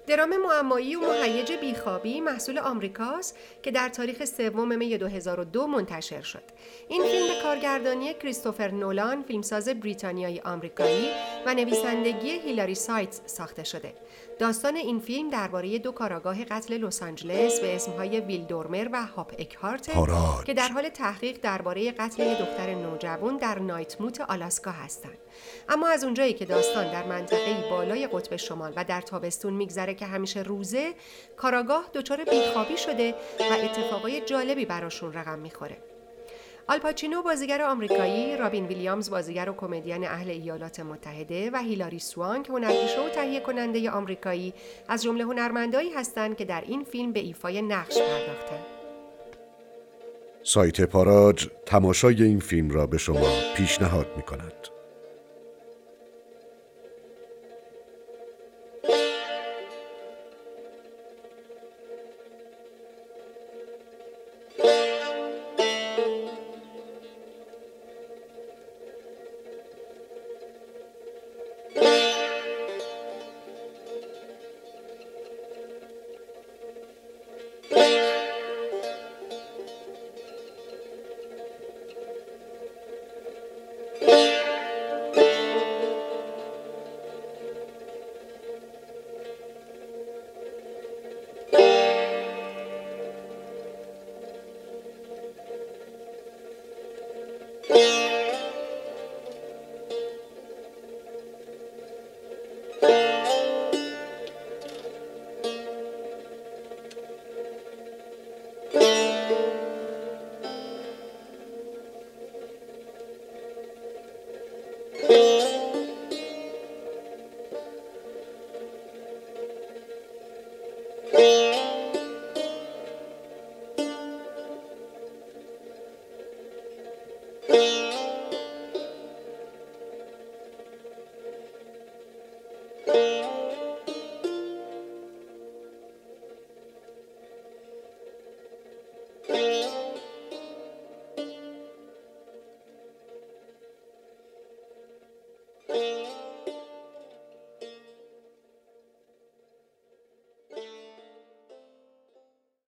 درام معمایی و مهیج بیخوابی محصول آمریکاست که در تاریخ 3 می 2002 منتشر شد. این فیلم به کارگردانی کریستوفر نولان، فیلمساز بریتانیایی آمریکایی و نویسندگی هیلاری سایتس ساخته شده. داستان این فیلم درباره 2 کاراگاه قتل لس آنجلس به اسمهای ویل دورمر و هاپ اکهارت که در حال تحقیق درباره قتل یک دختر نوجوان در نایتموت آلاسکا هستند. اما از اونجایی که داستان در منطقه‌ای بالای قطب شمال و در تابستون میگذره که همیشه روزه، کاراگاه دچار بیخوابی شده و اتفاقای جالبی براشون رقم میخوره. آلپاچینو بازیگر آمریکایی، رابین ویلیامز بازیگر و کمدین اهل ایالات متحده و هیلاری سوانک هنرپیشه و تهیه کننده آمریکایی از جمله هنرمندایی هستند که در این فیلم به ایفای نقش پرداختند. سایت پاراج تماشای این فیلم را به شما پیشنهاد می‌کند.